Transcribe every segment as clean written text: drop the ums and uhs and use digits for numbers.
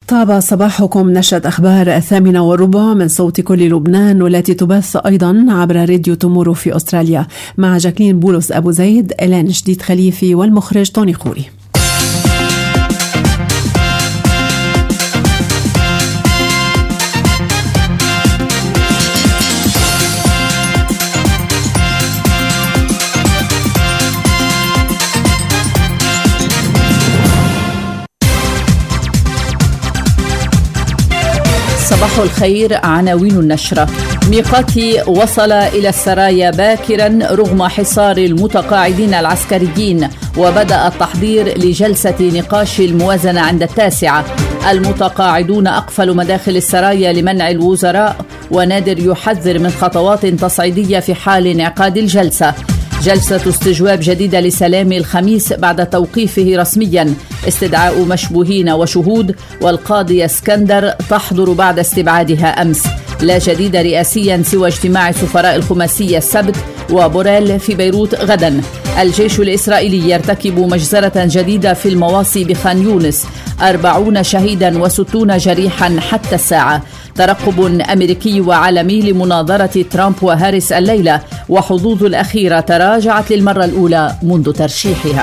طاب صباحكم. نشرة أخبار 8:15 من صوت كل لبنان، والتي تبث أيضا عبر راديو تومورو في أستراليا، مع جاكلين بولس أبو زيد، إلان جديد خليفي، والمخرج طوني خوري. صباح الخير. عناوين النشرة: ميقاتي وصل إلى السرايا باكرا رغم حصار المتقاعدين العسكريين، وبدأ التحضير لجلسة نقاش الموازنة عند 9. المتقاعدون أقفلوا مداخل السرايا لمنع الوزراء، ونادر يحذر من خطوات تصعيدية في حال انعقاد الجلسة. جلسة استجواب جديدة لسلامي الخميس بعد توقيفه رسميا. استدعاء مشبوهين وشهود، والقاضي اسكندر تحضر بعد استبعادها أمس. لا جديد رئاسيا سوى اجتماع سفراء الخماسية السبت، وبوريل في بيروت غدا. الجيش الإسرائيلي يرتكب مجزرة جديدة في المواصي بخان يونس، 40 شهيدا و60 جريحا حتى الساعة. ترقب أمريكي وعالمي لمناظرة ترامب وهاريس الليلة، وحظوظ الأخيرة تراجعت للمرة الأولى منذ ترشيحها.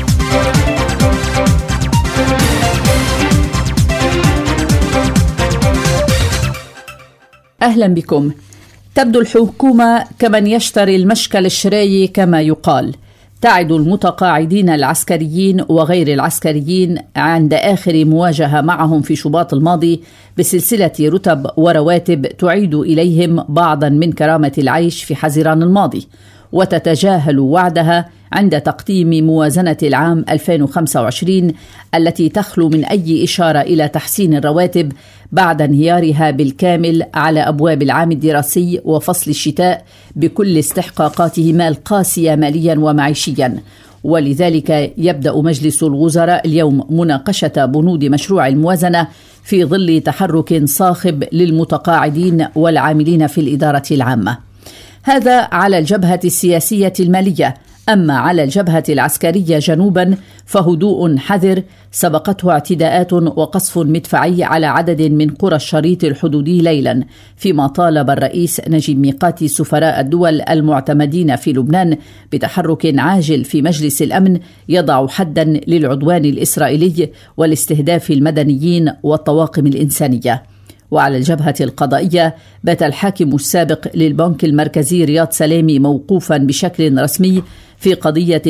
أهلا بكم. تبدو الحكومة كمن يشتري المشكل الشراي كما يقال. تعد المتقاعدين العسكريين وغير العسكريين عند آخر مواجهة معهم في شباط الماضي بسلسلة رتب ورواتب تعيد إليهم بعضا من كرامة العيش في حزيران الماضي، وتتجاهل وعدها عند تقديم موازنة العام 2025 التي تخلو من أي إشارة إلى تحسين الرواتب بعد انهيارها بالكامل على أبواب العام الدراسي وفصل الشتاء بكل استحقاقاتهما القاسية ماليا ومعيشيا. ولذلك يبدأ مجلس الوزراء اليوم مناقشة بنود مشروع الموازنة في ظل تحرك صاخب للمتقاعدين والعاملين في الإدارة العامة. هذا على الجبهة السياسية المالية. أما على الجبهة العسكرية جنوبا فهدوء حذر سبقته اعتداءات وقصف مدفعي على عدد من قرى الشريط الحدودي ليلا، فيما طالب الرئيس نجيب ميقاتي سفراء الدول المعتمدين في لبنان بتحرك عاجل في مجلس الأمن يضع حدا للعدوان الإسرائيلي والاستهداف المدنيين والطواقم الإنسانية. وعلى الجبهة القضائية بات الحاكم السابق للبنك المركزي رياض سلامي موقوفا بشكل رسمي في قضية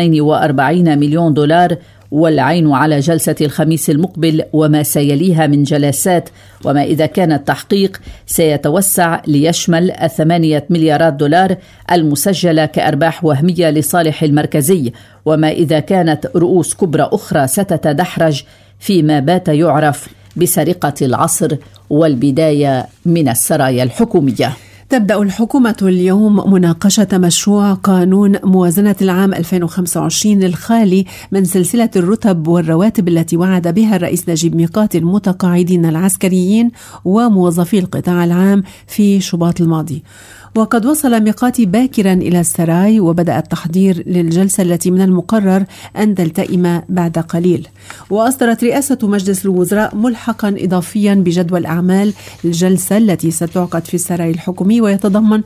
42 مليون دولار، والعين على جلسة الخميس المقبل وما سيليها من جلسات، وما إذا كان التحقيق سيتوسع ليشمل 8 مليارات دولار المسجلة كأرباح وهمية لصالح المركزي، وما إذا كانت رؤوس كبرى أخرى ستتدحرج فيما بات يعرف بسرقة العصر والبداية من السرايا الحكومية. تبدأ الحكومة اليوم مناقشة مشروع قانون موازنة العام 2025 الخالي من سلسلة الرتب والرواتب التي وعد بها الرئيس نجيب ميقاتي المتقاعدين العسكريين وموظفي القطاع العام في شباط الماضي. وقد وصل ميقاتي باكرا إلى السراي، وبدأ التحضير للجلسة التي من المقرر أن تلتئم بعد قليل. وأصدرت رئاسة مجلس الوزراء ملحقا إضافيا بجدول أعمال الجلسة التي ستعقد في السراي الحكومي، ويتضمن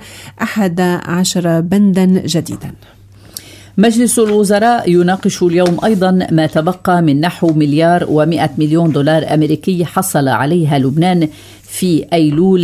11 بندا جديدا. مجلس الوزراء يناقش اليوم أيضا ما تبقى من نحو 1,100 مليون دولار أمريكي حصل عليها لبنان في أيلول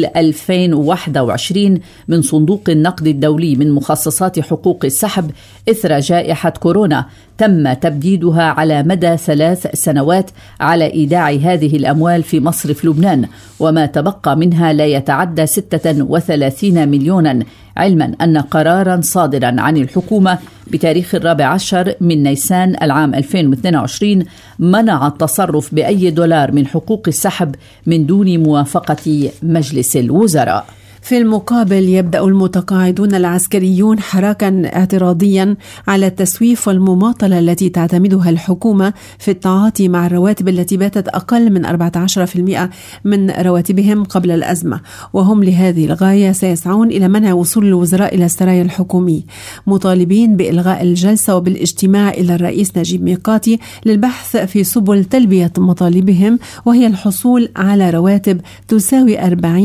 2021 من صندوق النقد الدولي من مخصصات حقوق السحب إثر جائحة كورونا، تم تبديدها على مدى 3 سنوات على إيداع هذه الأموال في مصرف لبنان، وما تبقى منها لا يتعدى 36 مليونا، علما أن قرارا صادرا عن الحكومة بتاريخ 14 من نيسان العام 2022 منع التصرف بأي دولار من حقوق السحب من دون موافقة مجلس الوزراء. في المقابل يبدأ المتقاعدون العسكريون حراكا اعتراضيا على التسويف والمماطلة التي تعتمدها الحكومة في التعاطي مع الرواتب التي باتت أقل من 14% من رواتبهم قبل الأزمة، وهم لهذه الغاية سيسعون إلى منع وصول الوزراء إلى السرايا الحكومي، مطالبين بإلغاء الجلسة وبالاجتماع إلى الرئيس نجيب ميقاتي للبحث في سبل تلبية مطالبهم، وهي الحصول على رواتب تساوي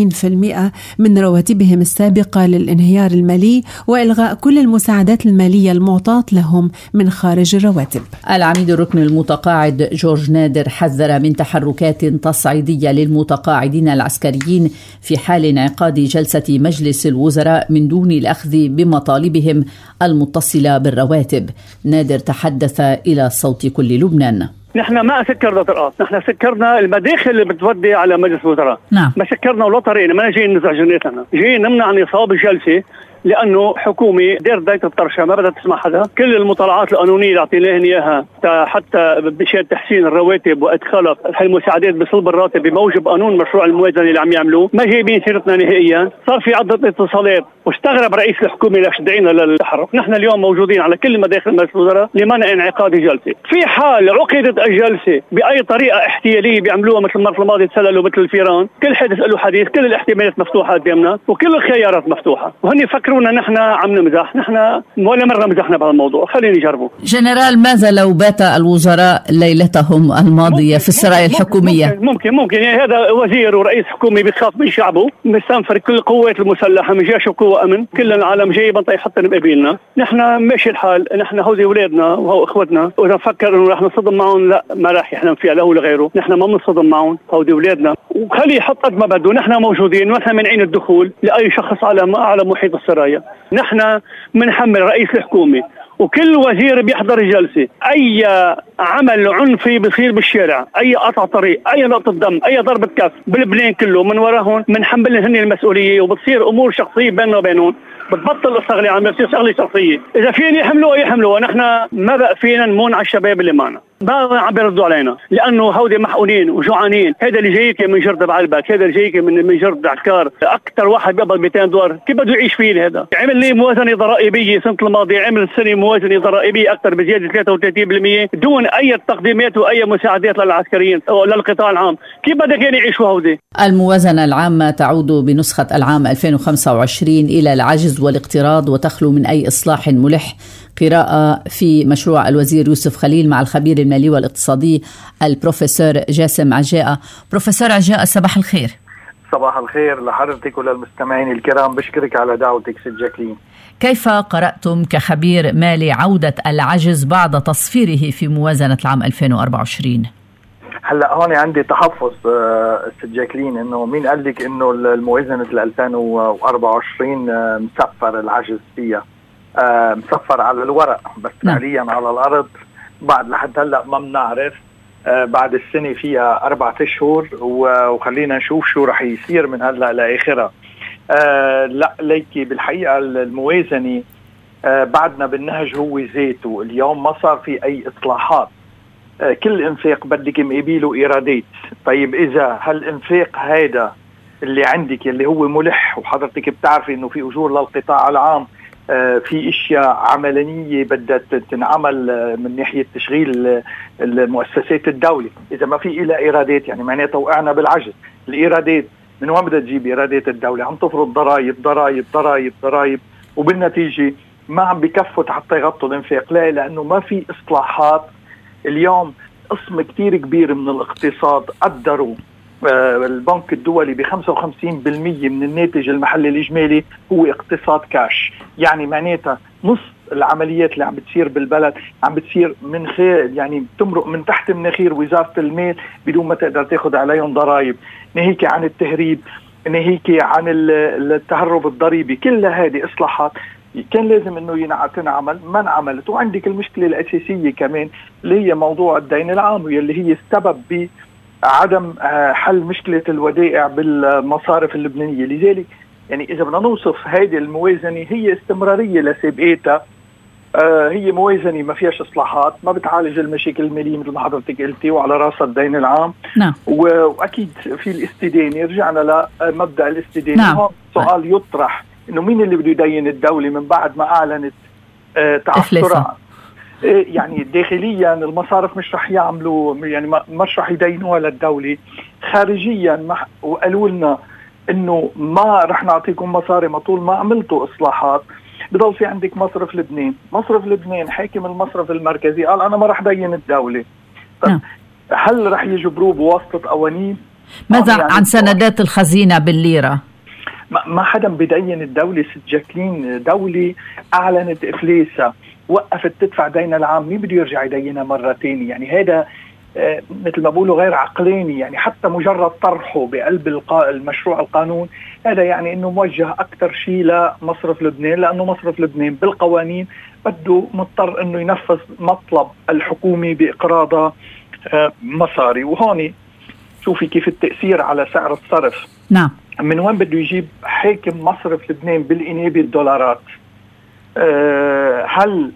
40% من رواتبهم السابقة للانهيار المالي، وإلغاء كل المساعدات المالية المعطاة لهم من خارج الرواتب. العميد الركن المتقاعد جورج نادر حذر من تحركات تصعيدية للمتقاعدين العسكريين في حال انعقاد جلسة مجلس الوزراء من دون الأخذ بمطالبهم المتصلة بالرواتب. نادر تحدث إلى صوت كل لبنان. نحن ما سكرنا طرقات، نحن سكرنا المداخل اللي بتودي على مجلس الوزراء. نعم. ما سكرنا ولا طريقنا، ما جايين نزع جنيتنا، جايين نمنع نصاب الجلسة لانه حكومه دير داية الطرشه ما بدها تسمع حدا. كل المطالعات القانونيه اللي اعطيناهم اياها حتى بشان تحسين الرواتب وادخال المساعدات بصلب الراتب بموجب قانون مشروع الموازنه اللي عم يعملوه، ما جايبين سيرتنا نهائيا. صار في عده اتصالات واستغرب رئيس الحكومه ليش دعينا للتحرك. نحن اليوم موجودين على كل مداخل مجلس الوزراء لمنع انعقاد الجلسه. في حال عقدت الجلسه باي طريقه احتياليه بيعملوها مثل المره الماضيه تسللوا مثل الفيران، كل حدث له حديث، كل الاحتمالات مفتوحه قدامنا وكل الخيارات مفتوحه، وهن فكرونا نحن عم نمزح. نحن ولا مره مزحنا بهذا الموضوع، خليني نجربه. جنرال، ماذا لو بات الوزراء ليلتهم الماضيه في السرايا الحكوميه؟ ممكن يعني هذا وزير ورئيس حكومي بيخاف من شعبه، مستنفر كل القوات المسلحه من جيش وقوه امن، كل العالم جاي بنطي حتى مقابلنا. نحن ماشي الحال، نحن هودي اولادنا وهو اخوتنا، واذا فكر انه رح نصطدم معهم لا، ما راح يحلم فيها له ولا غيره. نحن ما بنصطدم معهم، هودي اولادنا، وخليه يحط قد ما بده. نحن موجودين ونحن منعين الدخول لاي شخص على محيط السرايا. نحن منحمل رئيس الحكومة وكل وزير بيحضر الجلسة أي عمل عنفي بيصير بالشارع، أي قطع طريق، أي نقطة دم، أي ضربة كف بلبنان كله من وراهم منحمل هن المسؤولية، وبتصير أمور شخصية بيننا وبينهم. بتبطل الشغلة عم بتصير شغلة شخصية. إذا فين يحملوها، نحن ما بقى فينا نمون على الشباب اللي معنا، ما عم بيردوا علينا لأنه هودي محقونين وجوعانين. هذا اللي جايك من جرد بعلبك، هذا اللي جايك من جرد عكار، أكثر واحد بيقبض 200 دولار، كيف بده يعيش فيه؟ هذا عمل لي موازنة ضرائبية السنة الماضية، عمل السنة موازنة ضرائبية أكثر بزيادة 33% دون أي تقديمات وأي مساعدات للعسكريين أو للقطاع العام. كيف بدك يعني يعيشوا هودي؟ الموازنة العامة تعود بنسخة العام 2025 إلى العجز والاقتراض وتخلو من أي إصلاح ملح. قراءة في مشروع الوزير يوسف خليل مع الخبير المالي والاقتصادي البروفيسور جاسم عجاء. بروفيسور عجاء، صباح الخير. صباح الخير لحضرتك وللمستمعين الكرام، بشكرك على دعوتك ست جاكلين. كيف قرأتم كخبير مالي عودة العجز بعد تصفيره في موازنة العام 2024؟ هلا هون عندي تحفظ ست جاكلين، انه مين قال لك انه الموازنة 2024 مسفر العجز فيها؟ مسفر على الورق، بس فعليا على الارض بعد لحد هلا ما بنعرف. بعد السنه فيها 4 أشهر وخلينا نشوف شو رح يصير من هلا لاخرها. لا ليكي بالحقيقه الموازنه بعدنا بالنهج هو ذاته. اليوم ما صار في اي اصلاحات، كل انفاق بدك مقابله ايرادات. طيب اذا هالانفاق هيدا اللي عندك اللي هو ملح، وحضرتك بتعرفي انه في اجور للقطاع العام، في اشياء عملانيه بدها تنعمل من ناحيه تشغيل المؤسسات الدوله، اذا ما في إلى ايرادات يعني معناتها وقعنا بالعجز. الايرادات من وين بدها تجيب ايرادات الدوله؟ عم تفرض ضرائب ضرائب ضرائب ضرائب، وبالنتيجه ما عم بكفوا حتى يغطوا الانفاق. لا، لانه ما في اصلاحات. اليوم قسم كتير كبير من الاقتصاد قدروا البنك الدولي ب 55% من الناتج المحلي الإجمالي هو اقتصاد كاش. يعني معناتها نص العمليات اللي عم بتصير بالبلد عم بتصير من خير، يعني تمرق من تحت مناخير وزارة المال بدون ما تقدر تاخد عليهم ضرائب، ناهيك عن التهريب، ناهيك عن التهرب الضريبي. كل هذه إصلاحات كان لازم انه تنعمل، ما انعملت. وعندك المشكلة الأساسية كمان اللي هي موضوع الدين العام، واللي هي السبب بعدم حل مشكلة الودائع بالمصارف اللبنانية. لذلك يعني إذا بدنا نوصف هذه الموازنة هي استمرارية لسابقاتها، هي موازنة ما فيهاش إصلاحات، ما بتعالج المشاكل المالية مثل ما حضرتك قلتي، وعلى رأس الدين العام. نعم. وأكيد في الاستدانة، رجعنا لمبدأ الاستدانة. نعم. هون سؤال يطرح إنه مين اللي بده يدين الدولة من بعد ما أعلنت تعثرها؟ يعني داخليا المصارف مش رح يعملوا، يعني مش رح يدينوها للدولة. خارجيا وقالوا لنا إنه ما رح نعطيكم مصاري ما طول ما عملتوا إصلاحات. بضل في عندك مصرف لبنان. مصرف لبنان حاكم المصرف المركزي قال أنا ما رح دين الدولة. طيب هل رح يجبروه بواسطة قوانين؟ ماذا يعني عن سندات الخزينة بالليرة؟ ما حدا بدين الدولة. ست جاكلين، دولة أعلنت إفلاسها، وقفت تدفع دين العام، مين بده يرجع يدينها مرة تانية؟ يعني هذا مثل ما بقولوا غير عقلاني. يعني حتى مجرد طرحه بقلب المشروع القانون هذا يعني انه موجه اكثر شيء لمصرف لبنان، لانه مصرف لبنان بالقوانين بده مضطر انه ينفذ مطلب الحكومة باقراضها مصاري. وهون شوفي كيف التأثير على سعر الصرف. نعم. من وين بده يجيب حاكم مصرف لبنان بالإنابة الدولارات؟ هل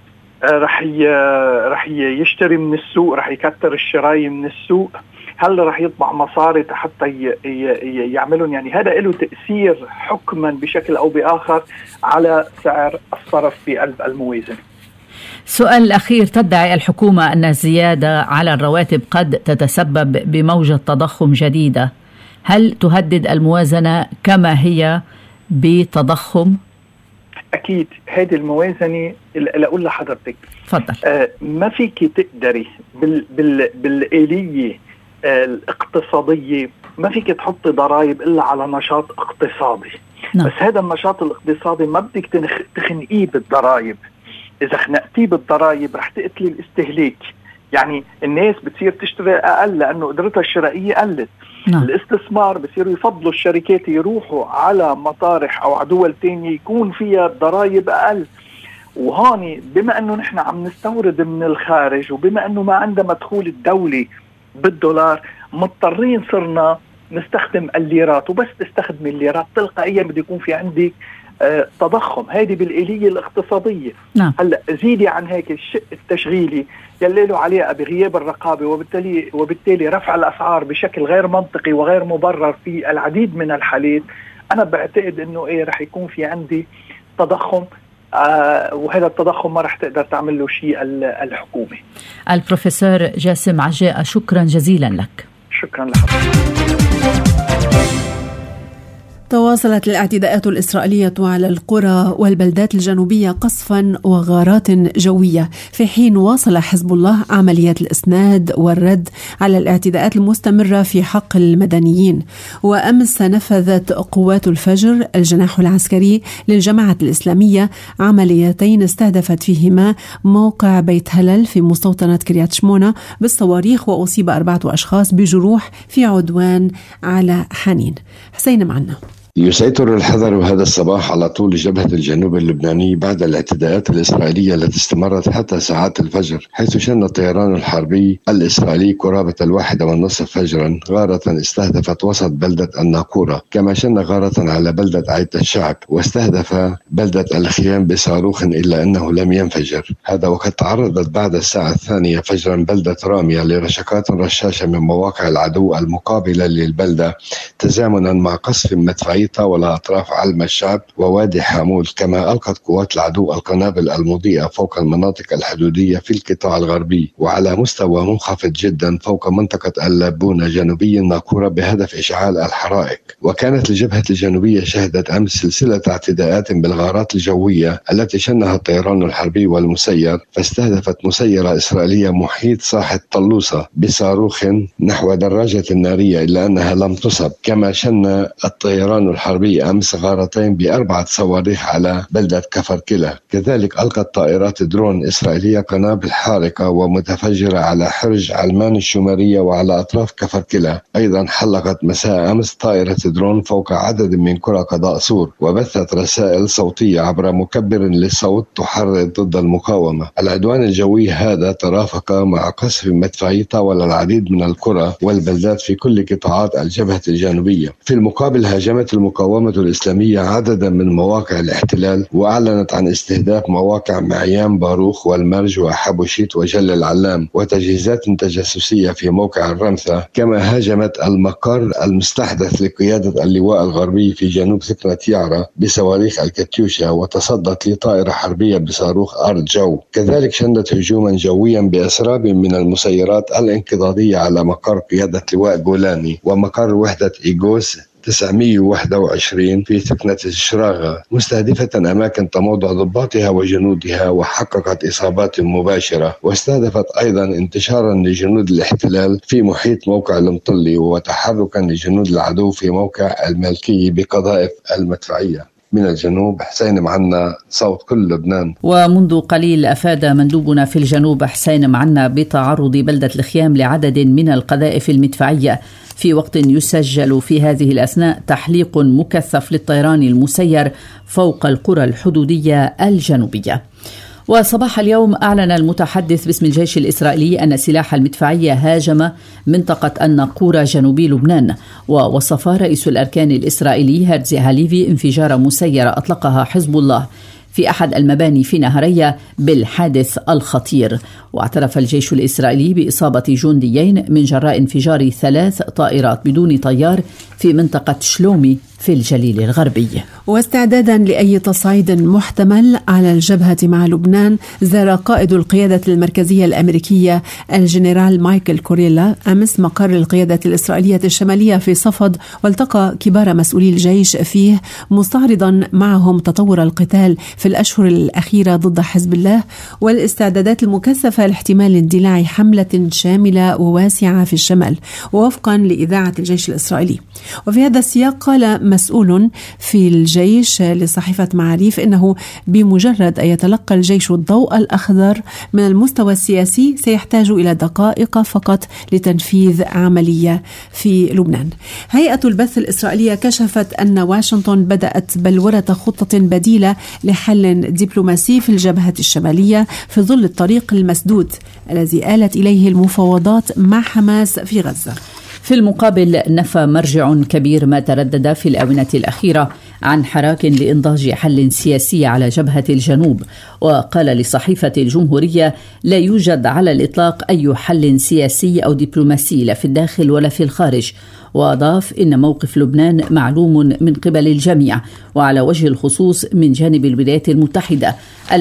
رح يشتري من السوق؟ رح يكتر الشراي من السوق؟ هل رح يطبع مصاري حتى يعملون؟ يعني هذا له تأثير حكما بشكل أو بآخر على سعر الصرف في قلب الموازنة. سؤال الأخير، تدعي الحكومة أن الزيادة على الرواتب قد تتسبب بموجة تضخم جديدة. هل تهدد الموازنة كما هي بتضخم؟ أكيد هذه الموازنة لأقول لحضرتك فضل. ما فيك تقدري بالآلية الاقتصادية، ما فيك تحطي ضرائب إلا على نشاط اقتصادي. نعم. بس هذا النشاط الاقتصادي ما بدك تخنقيه بالضرائب. إذا خنقتيه بالضرائب رح تقتلي الاستهلاك. يعني الناس بتصير تشتري أقل لأنه قدرتها الشرائية قلت. نعم. الاستثمار بصيروا يفضلوا الشركات يروحوا على مطارح أو على دول تانية يكون فيها ضرائب أقل. وهاني بما أنه نحن عم نستورد من الخارج، وبما أنه ما عندها مدخول الدولة بالدولار، مضطرين صرنا نستخدم الليرات. وبس تستخدم الليرات تلقائيا بده يكون في عندك تضخم. هذه بالآلية الاقتصادية. نعم. هلا زيدي عن هيك الشق التشغيلي يلي له علاقة بغياب الرقابة، وبالتالي رفع الأسعار بشكل غير منطقي وغير مبرر في العديد من الحالات. أنا بعتقد أنه رح يكون في عندي تضخم، وهذا التضخم ما رح تقدر تعمل له شيء الحكومة. البروفيسور جاسم عجاء، شكرا جزيلا لك. شكرا لحضرتك. تواصلت الاعتداءات الإسرائيلية على القرى والبلدات الجنوبية قصفا وغارات جوية، في حين واصل حزب الله عمليات الإسناد والرد على الاعتداءات المستمرة في حق المدنيين. وأمس نفذت قوات الفجر الجناح العسكري للجماعة الإسلامية عمليتين استهدفت فيهما موقع بيت هلال في مستوطنة كريات شمونة بالصواريخ، وأصيب 4 أشخاص بجروح في عدوان على حنين. حسين معنا. يسيطر الحذر هذا الصباح على طول جبهة الجنوب اللبناني بعد الاعتداءات الإسرائيلية التي استمرت حتى ساعات الفجر، حيث شن الطيران الحربي الإسرائيلي قرابة 1:30 فجرا غارة استهدفت وسط بلدة الناقورة، كما شن غارة على بلدة عيد الشعب واستهدف بلدة الخيام بصاروخ إلا أنه لم ينفجر. هذا وقد تعرضت بعد الساعة 2 فجرا بلدة رامية لرشقات رشاشة من مواقع العدو المقابلة للبلدة، تزامنا مع قصف مدفعي طاول أطراف علم الشعب ووادي حامول. كما ألقت قوات العدو القنابل المضيئة فوق المناطق الحدودية في القطاع الغربي وعلى مستوى منخفض جدا فوق منطقة اللابونة جنوبي الناقورة بهدف إشعال الحرائق. وكانت الجبهة الجنوبية شهدت أمس سلسلة اعتداءات بالغارات الجوية التي شنها الطيران الحربي والمسير، فاستهدفت مسيرة إسرائيلية محيط ساحة طلوسة بصاروخ نحو دراجة نارية إلا أنها لم تصب. كما شن الطيران الحربي أمس غارتين ب4 صواريخ على بلدة كفر كلا. كذلك ألقت طائرات درون إسرائيلية قنابل حارقة ومتفجرة على حرج علمان الشمارية وعلى أطراف كفر كلا. أيضا حلقت مساء أمس طائرة درون فوق عدد من قرى قضاء سور وبثت رسائل صوتية عبر مكبر للصوت تحرض ضد المقاومة. العدوان الجوي هذا ترافق مع قصف مدفعي طاول العديد من القرى والبلدات في كل قطاعات الجبهة الجنوبية. في المقابل هاجمت المقاومة الإسلامية عددا من مواقع الاحتلال، وأعلنت عن استهداف مواقع معيان باروخ والمرج وحبوشيت وجل العلام وتجهيزات تجسسية في موقع الرمثة، كما هاجمت المقر المستحدث لقيادة اللواء الغربي في جنوب ثكنة يعرة بصواريخ الكاتيوشا، وتصدت لطائرة حربية بصاروخ أرض جو. كذلك شنت هجوما جويا بأسراب من المسيرات الانقضاضية على مقر قيادة لواء جولاني ومقر وحدة إيغوس 921 في ثكنة الشراغة، مستهدفة أماكن تموضع ضباطها وجنودها، وحققت إصابات مباشرة. واستهدفت أيضا انتشارا لجنود الاحتلال في محيط موقع المطلي، وتحركا لجنود العدو في موقع الملكي بقذائف المدفعية. من الجنوب حسين معنا، صوت كل لبنان. ومنذ قليل أفاد مندوبنا في الجنوب حسين معنا بتعرض بلدة الخيام لعدد من القذائف المدفعية في وقت يسجل في هذه الأثناء تحليق مكثف للطيران المسير فوق القرى الحدودية الجنوبية. وصباح اليوم أعلن المتحدث باسم الجيش الإسرائيلي أن سلاح المدفعية هاجم منطقة الناقورة جنوبي لبنان، ووصف رئيس الأركان الإسرائيلي هرتزي هاليفي انفجار مسيرة أطلقها حزب الله في أحد المباني في نهرية بالحادث الخطير. واعترف الجيش الإسرائيلي بإصابة جنديين من جراء انفجار 3 طائرات بدون طيار في منطقة شلومي في الجليل الغربي. واستعدادا لأي تصعيد محتمل على الجبهة مع لبنان، زار قائد القيادة المركزية الأمريكية الجنرال مايكل كوريلا أمس مقر القيادة الإسرائيلية الشمالية في صفد، والتقى كبار مسؤولي الجيش فيه مستعرضا معهم تطور القتال في الأشهر الأخيرة ضد حزب الله والاستعدادات المكثفة لاحتمال اندلاع حملة شاملة وواسعة في الشمال، ووفقا لإذاعة الجيش الإسرائيلي. وفي هذا السياق قال مسؤول في الجيش لصحيفة معاريف إنه بمجرد أن يتلقى الجيش الضوء الأخضر من المستوى السياسي سيحتاج إلى دقائق فقط لتنفيذ عملية في لبنان. هيئة البث الإسرائيلية كشفت أن واشنطن بدأت بلورة خطة بديلة لحل دبلوماسي في الجبهة الشمالية في ظل الطريق المسدود الذي آلت إليه المفاوضات مع حماس في غزة. في المقابل، نفى مرجع كبير ما تردد في الآونة الأخيرة عن حراك لإنضاج حل سياسي على جبهة الجنوب، وقال لصحيفة الجمهورية: لا يوجد على الإطلاق أي حل سياسي أو دبلوماسي لا في الداخل ولا في الخارج. وأضاف إن موقف لبنان معلوم من قبل الجميع، وعلى وجه الخصوص من جانب الولايات المتحدة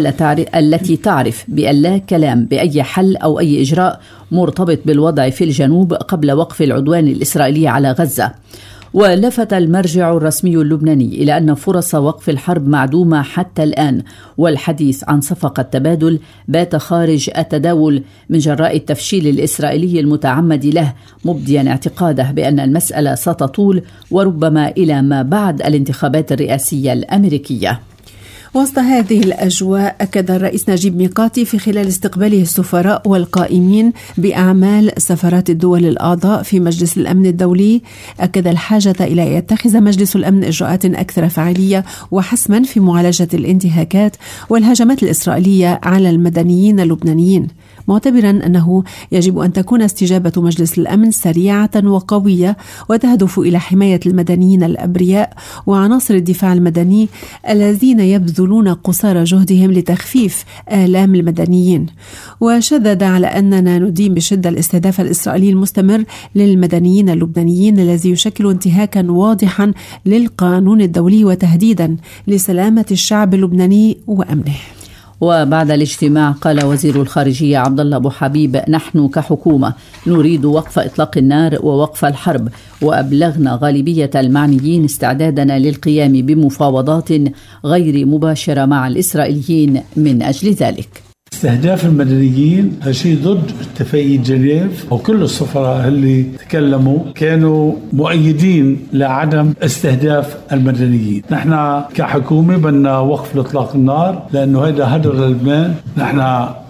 التي تعرف بأن لا كلام بأي حل أو أي إجراء مرتبط بالوضع في الجنوب قبل وقف العدوان الإسرائيلي على غزة. ولفت المرجع الرسمي اللبناني إلى أن فرص وقف الحرب معدومة حتى الآن، والحديث عن صفقة تبادل بات خارج التداول من جراء التفشيل الإسرائيلي المتعمد له، مبديا اعتقاده بأن المسألة ستطول وربما إلى ما بعد الانتخابات الرئاسية الأمريكية. وسط هذه الأجواء، أكد الرئيس نجيب ميقاتي في خلال استقباله السفراء والقائمين بأعمال سفارات الدول الأعضاء في مجلس الأمن الدولي، أكد الحاجة إلى أن يتخذ مجلس الأمن إجراءات أكثر فعالية وحسما في معالجة الانتهاكات والهجمات الإسرائيلية على المدنيين اللبنانيين، معتبرا أنه يجب أن تكون استجابة مجلس الأمن سريعة وقوية وتهدف إلى حماية المدنيين الأبرياء وعناصر الدفاع المدني الذين يبذلون قصارى جهدهم لتخفيف آلام المدنيين. وشدد على أننا ندين بشدة الاستهداف الإسرائيلي المستمر للمدنيين اللبنانيين الذي يشكل انتهاكا واضحا للقانون الدولي وتهديدا لسلامة الشعب اللبناني وأمنه. وبعد الاجتماع قال وزير الخارجية عبد الله أبو حبيب: نحن كحكومة نريد وقف إطلاق النار ووقف الحرب، وأبلغنا غالبية المعنيين استعدادنا للقيام بمفاوضات غير مباشرة مع الإسرائيليين من أجل ذلك. استهداف المدنيين هالشيء ضد اتفاقية جنيف، وكل السفراء اللي تكلموا كانوا مؤيدين لعدم استهداف المدنيين. نحن كحكومة بدنا وقف اطلاق النار لأنه هذا هدر للبنان. نحن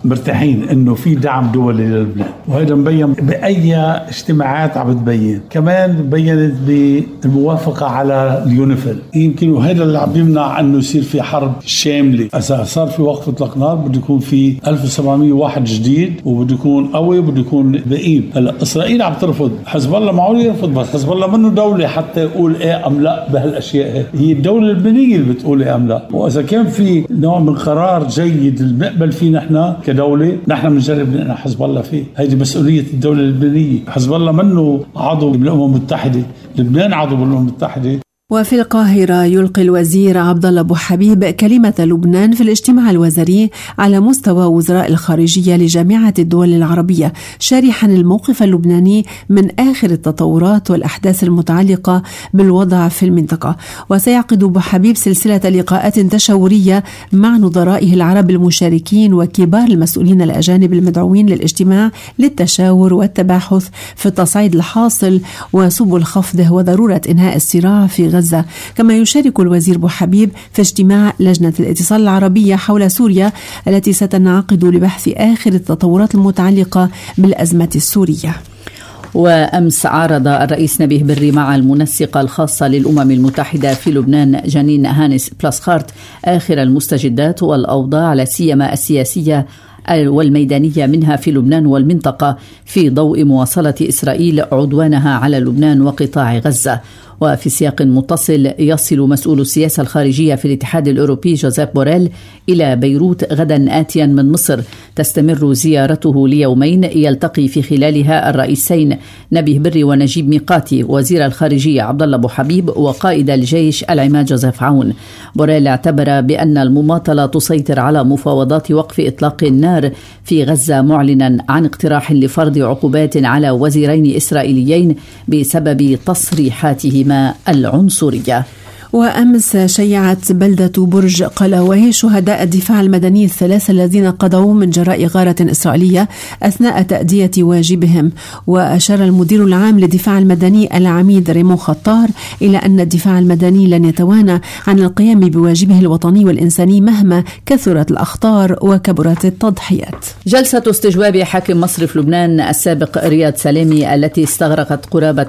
مرتاحين انه في دعم دولي للبنان، وهذا مبين باي اجتماعات عم تبين، كمان بينت بالموافقه على اليونيفيل. يمكن وهذا اللي عم يمنع انه يصير في حرب شامله. اذا صار في وقف اطلاق نار بده يكون في 1701 جديد، وبده يكون قوي، وبده يكون بقيم. هلا اسرائيل عم ترفض، حزب الله معقول يرفض؟ بس حزب الله منه دوله حتى يقول ايه ام لا بهالاشياء. هي الدوله اللبنانيه اللي بتقول ايه ام لا. واذا كان في نوع من قرار جيد بنقبل فيه نحن كدوله، نحن بنجرب نقنع حزب الله فيه. هيدي مسؤوليه الدوله اللبنانيه. حزب الله منه عضو بالامم المتحده، لبنان عضو بالامم المتحده. وفي القاهرة يلقي الوزير عبدالله أبو حبيب كلمة لبنان في الاجتماع الوزاري على مستوى وزراء الخارجية لجامعة الدول العربية، شارحا الموقف اللبناني من آخر التطورات والأحداث المتعلقة بالوضع في المنطقة. وسيعقد أبو حبيب سلسلة لقاءات تشاورية مع نظرائه العرب المشاركين وكبار المسؤولين الأجانب المدعوين للاجتماع للتشاور والتباحث في التصعيد الحاصل وسبل خفضه وضرورة إنهاء الصراع في غزة. كما يشارك الوزير أبو حبيب في اجتماع لجنة الاتصال العربية حول سوريا التي ستنعقد لبحث آخر التطورات المتعلقة بالأزمة السورية. وأمس عارض الرئيس نبيه بري مع المنسقة الخاصة للأمم المتحدة في لبنان جانين هانس بلاسخارت آخر المستجدات والأوضاع لا سيما السياسية والميدانية منها في لبنان والمنطقة، في ضوء مواصلة إسرائيل عدوانها على لبنان وقطاع غزة. وفي سياق متصل، يصل مسؤول السياسة الخارجية في الاتحاد الأوروبي جوزيف بوريل إلى بيروت غدا آتيا من مصر، تستمر زيارته ليومين يلتقي في خلالها الرئيسين نبيه بري ونجيب ميقاتي، وزير الخارجية عبدالله أبو حبيب، وقائد الجيش العماد جوزيف عون. بوريل اعتبر بأن المماطلة تسيطر على مفاوضات وقف إطلاق النار في غزة، معلنا عن اقتراح لفرض عقوبات على وزيرين إسرائيليين بسبب تصريحاتهما العنصرية. وأمس شيعت بلدة برج قلاوي شهداء الدفاع المدني الثلاثة الذين قضوا من جراء غارة إسرائيلية أثناء تأدية واجبهم. وأشار المدير العام للدفاع المدني العميد ريمون خطار إلى أن الدفاع المدني لن يتوانى عن القيام بواجبه الوطني والإنساني مهما كثرت الأخطار وكبرت التضحيات. جلسة استجواب حاكم مصرف لبنان السابق رياض سلامي التي استغرقت قرابة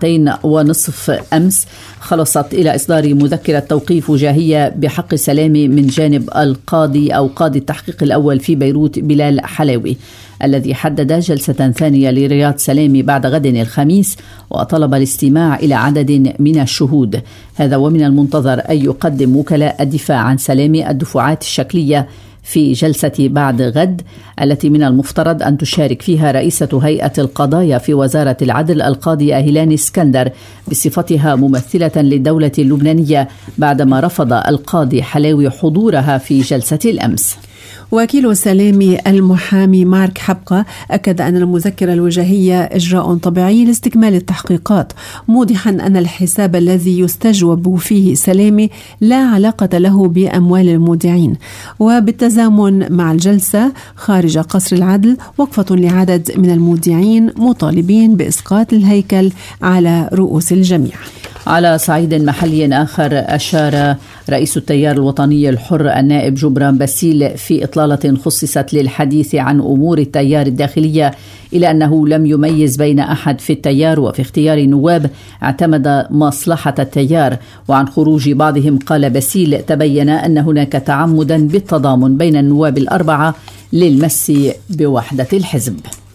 2.5 أمس خلصت إلى إصدار مذكرة توقيف وجاهية بحق سلامي من جانب القاضي أو قاضي التحقيق الأول في بيروت بلال حلاوي، الذي حدد جلسة ثانية لرياض سلامي بعد غد الخميس، وطلب الاستماع إلى عدد من الشهود. هذا ومن المنتظر أن يقدم وكلاء الدفاع عن سلامي الدفعات الشكلية في جلسة بعد غد، التي من المفترض أن تشارك فيها رئيسة هيئة القضايا في وزارة العدل القاضية هيلاني اسكندر بصفتها ممثلة للدولة اللبنانية، بعدما رفض القاضي حلاوي حضورها في جلسة الأمس. وكيل سلامي المحامي مارك حبقة أكد أن المذكرة الوجاهية إجراء طبيعي لاستكمال التحقيقات، موضحا أن الحساب الذي يستجوب فيه سلامي لا علاقة له بأموال المودعين. وبالتزامن مع الجلسة خارج قصر العدل وقفة لعدد من المودعين مطالبين بإسقاط الهيكل على رؤوس الجميع. على صعيد محلي آخر، أشار رئيس التيار الوطني الحر النائب جبران باسيل في إطلالة خصصت للحديث عن أمور التيار الداخلية إلى أنه لم يميز بين أحد في التيار، وفي اختيار نواب اعتمد مصلحة التيار. وعن خروج بعضهم قال باسيل تبين أن هناك تعمدا بالتضامن بين النواب الأربعة للمس بوحدة الحزب.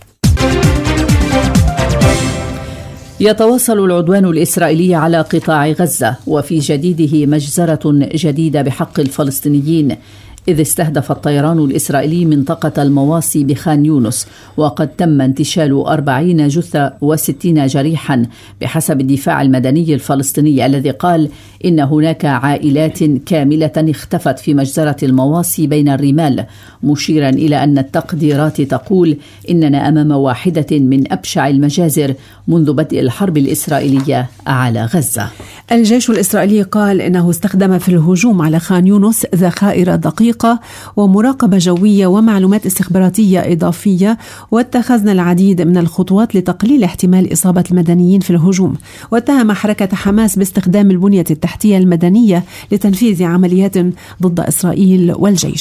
يتواصل العدوان الإسرائيلي على قطاع غزة، وفي جديده مجزرة جديدة بحق الفلسطينيين، إذ استهدف الطيران الإسرائيلي منطقة المواصي بخان يونس، وقد تم انتشال 40 جثة و60 جريحا بحسب الدفاع المدني الفلسطيني، الذي قال إن هناك عائلات كاملة اختفت في مجزرة المواصي بين الرمال، مشيرا إلى أن التقديرات تقول إننا أمام واحدة من أبشع المجازر منذ بدء الحرب الإسرائيلية على غزة. الجيش الإسرائيلي قال إنه استخدم في الهجوم على خان يونس ذخائر دقيقة ومراقبة جوية ومعلومات استخباراتية إضافية، واتخذنا العديد من الخطوات لتقليل احتمال إصابة المدنيين في الهجوم. واتهم حركة حماس باستخدام البنية التحتية المدنية لتنفيذ عمليات ضد إسرائيل والجيش.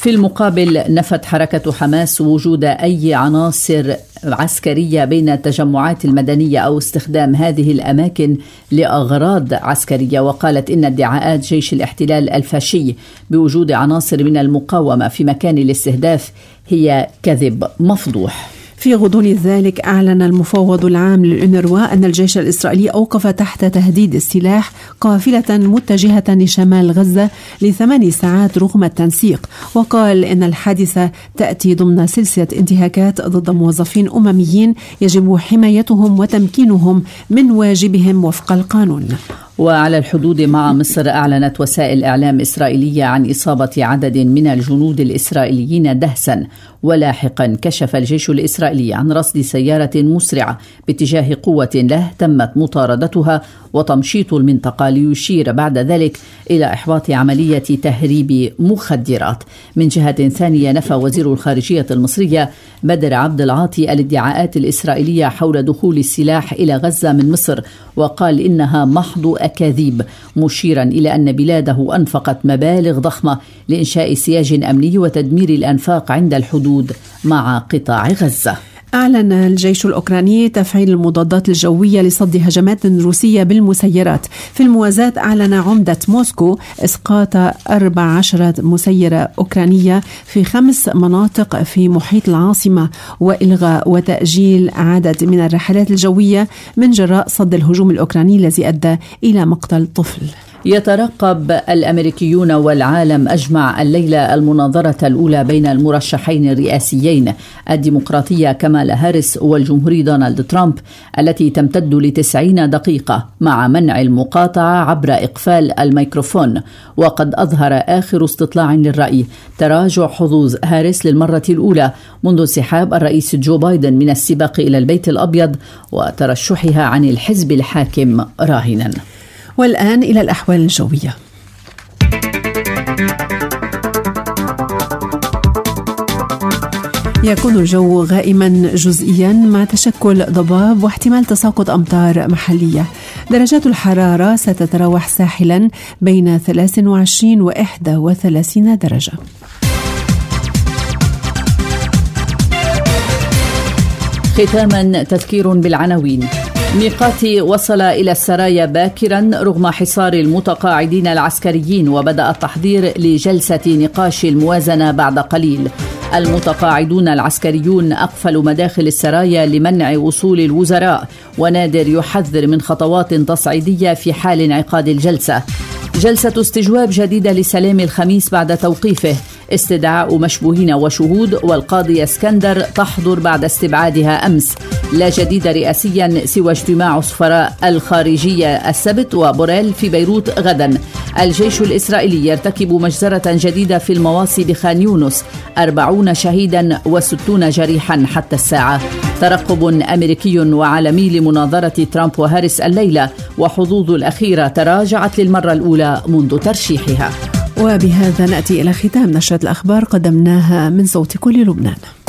في المقابل نفت حركة حماس وجود أي عناصر عسكرية بين التجمعات المدنية أو استخدام هذه الأماكن لأغراض عسكرية، وقالت إن ادعاءات جيش الاحتلال الفاشي بوجود عناصر من المقاومة في مكان الاستهداف هي كذب مفضوح. في غضون ذلك أعلن المفوض العام للأونروا أن الجيش الإسرائيلي أوقف تحت تهديد السلاح قافلة متجهة لشمال غزة ل8 ساعات رغم التنسيق، وقال إن الحادثة تأتي ضمن سلسلة انتهاكات ضد موظفين أمميين يجب حمايتهم وتمكينهم من واجبهم وفق القانون. وعلى الحدود مع مصر أعلنت وسائل إعلام إسرائيلية عن إصابة عدد من الجنود الإسرائيليين دهسا، ولاحقا كشف الجيش الإسرائيلي عن رصد سيارة مسرعة باتجاه قوة له تمت مطاردتها وتمشيط المنطقة، ليشير بعد ذلك إلى إحباط عملية تهريب مخدرات. من جهة ثانية نفى وزير الخارجية المصرية بدر عبد العاطي الادعاءات الإسرائيلية حول دخول السلاح إلى غزة من مصر، وقال إنها محض أكاذيب، مشيرا إلى أن بلاده أنفقت مبالغ ضخمة لإنشاء سياج أمني وتدمير الأنفاق عند الحدود مع قطاع غزة. أعلن الجيش الأوكراني تفعيل المضادات الجوية لصد هجمات روسية بالمسيرات. في الموازاة أعلن عمدة موسكو إسقاط 14 مسيرة أوكرانية في 5 مناطق في محيط العاصمة، وإلغاء وتأجيل عدد من الرحلات الجوية من جراء صد الهجوم الأوكراني الذي أدى إلى مقتل طفل. يترقب الأمريكيون والعالم أجمع الليلة المناظرة الأولى بين المرشحين الرئاسيين الديمقراطية كامالا هاريس والجمهوري دونالد ترامب، التي تمتد ل90 دقيقة مع منع المقاطعة عبر إقفال الميكروفون. وقد أظهر آخر استطلاع للرأي تراجع حظوظ هاريس للمرة الأولى منذ انسحاب الرئيس جو بايدن من السباق إلى البيت الأبيض وترشحها عن الحزب الحاكم راهنا. والآن إلى الأحوال الجوية. يكون الجو غائما جزئيا مع تشكل ضباب واحتمال تساقط أمطار محلية. درجات الحرارة ستتراوح ساحلا بين 23 و 31 درجة. ختاما تذكير بالعناوين. ميقاتي وصل إلى السرايا باكرا رغم حصار المتقاعدين العسكريين، وبدأ التحضير لجلسة نقاش الموازنة بعد قليل. المتقاعدون العسكريون أقفلوا مداخل السرايا لمنع وصول الوزراء، ونادر يحذر من خطوات تصعيدية في حال انعقاد الجلسة. جلسة استجواب جديدة لسلام الخميس بعد توقيفه، استدعاء مشبوهين وشهود، والقاضي اسكندر تحضر بعد استبعادها أمس. لا جديد رئاسيا سوى اجتماع سفراء الخارجية السبت وبوريل في بيروت غدا. الجيش الإسرائيلي يرتكب مجزرة جديدة في المواصي بخان يونس، 40 شهيدا و60 جريحا حتى الساعة. ترقب أمريكي وعالمي لمناظرة ترامب وهاريس الليلة، وحظوظ الأخيرة تراجعت للمرة الأولى منذ ترشيحها. وبهذا نأتي إلى ختام نشرة الأخبار قدمناها من صوت كل لبنان.